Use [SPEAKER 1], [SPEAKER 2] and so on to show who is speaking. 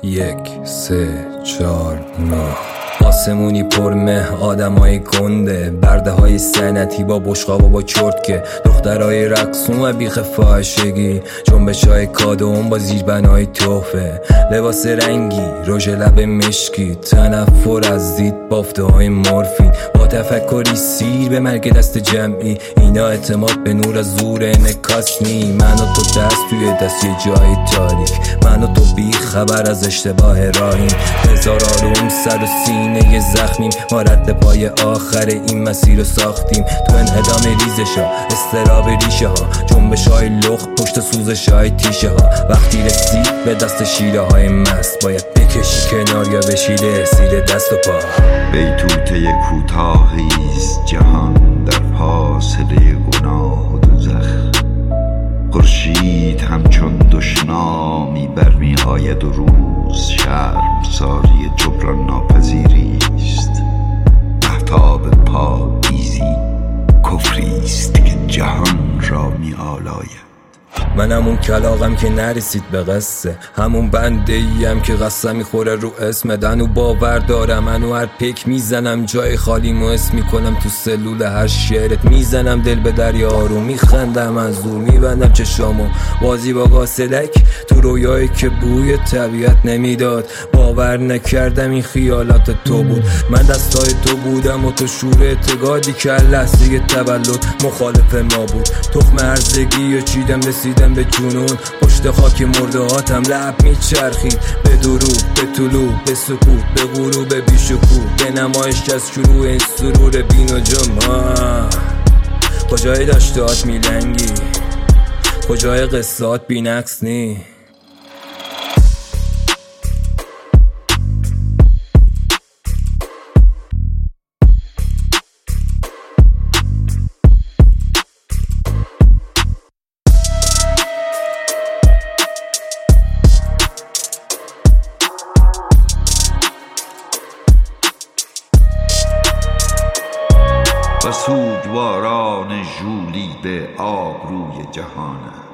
[SPEAKER 1] 1 3 4 9 آسمونی پر مه، آدمای گنده، برده های سنتی با بشقاب و با چرتکه، دخترای رقصون و بیخ فاحشگی، جنبش های کادوم با زیربنای تحفه، لباس رنگی، رژ لب مشکی، تنفر از دید، بافته های مورفین، با تفکری سیر به مرگ دست جمعی، اینا اعتماد به نور از زور انعکاس نی. من و تو دست توی دست یه جای تاریک، من و تو بی خبر از اشتباه راهیم، هزار آروم سر و سینه یه زخمیم، ما رد پای آخر این مسیر رو ساختیم، تو انهدام ریزش ها، استراب ریشه ها، جنبش های لخ پشت سوزش های تیشه ها، وقتی رسید به دست شیره های مست، باید بکشی کنار یا بشیله سیر دست و پا.
[SPEAKER 2] بیتوته کوتاهیست جهان در فاصله گناه و دوزخ، خورشید همچون دشنامی برمی آید و روز شرمساری جبران ناپذیریست، مهتاب پاییزی کفریست که جهان را می آلاید.
[SPEAKER 1] من همون کلاغم که نرسید به قصه، همون بنده ایم که قصه میخوره رو اسم دنو باور دارم، منو هر پک میزنم جای خالی موس میکنم تو سلول هر شعرت، میزنم دل به دریا رو، میخندم از دور، میبندم چشامو بازی با قاصدک تو رویایی که بوی طبیعت نمیداد، باور نکردم این خیالات تو بود، من دستای تو بودم و تو شور اعتقادی که لحظه تولد مخالف ما بود، تخم هرزگی و چیدم رسیدم به جنون، پشت خاک مرده هاتم لب میچرخید، به دروغ، به طلوع، به سکوت، به غروب بیشکوه، به نمایش از شروع این سرور بین و جمع. کجای داشتهات میلنگی، کجای قصات بی نقص نی.
[SPEAKER 2] و سوگواران ژولیده آبروی جهان